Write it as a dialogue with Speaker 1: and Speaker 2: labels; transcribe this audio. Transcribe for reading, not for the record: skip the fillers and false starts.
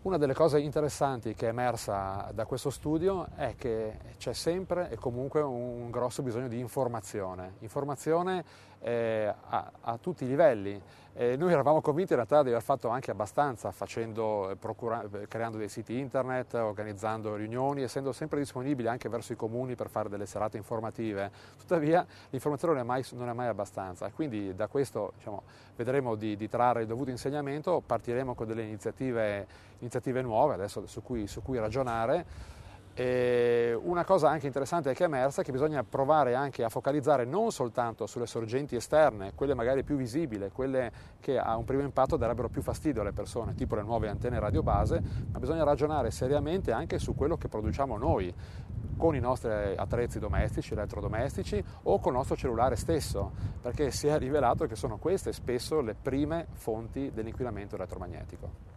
Speaker 1: Una delle cose interessanti che è emersa da questo studio è che c'è sempre e comunque un grosso bisogno di informazione a tutti i livelli. Noi eravamo convinti in realtà di aver fatto anche abbastanza creando dei siti internet, organizzando riunioni, essendo sempre disponibili anche verso i comuni per fare delle serate informative. Tuttavia l'informazione non è mai abbastanza, quindi da questo vedremo di trarre il dovuto insegnamento, partiremo con delle iniziative nuove adesso su cui ragionare. E una cosa anche interessante che è emersa è che bisogna provare anche a focalizzare non soltanto sulle sorgenti esterne, quelle magari più visibili, quelle che a un primo impatto darebbero più fastidio alle persone, tipo le nuove antenne radiobase, ma bisogna ragionare seriamente anche su quello che produciamo noi, con i nostri attrezzi domestici, elettrodomestici o col nostro cellulare stesso, perché si è rivelato che sono queste spesso le prime fonti dell'inquinamento elettromagnetico.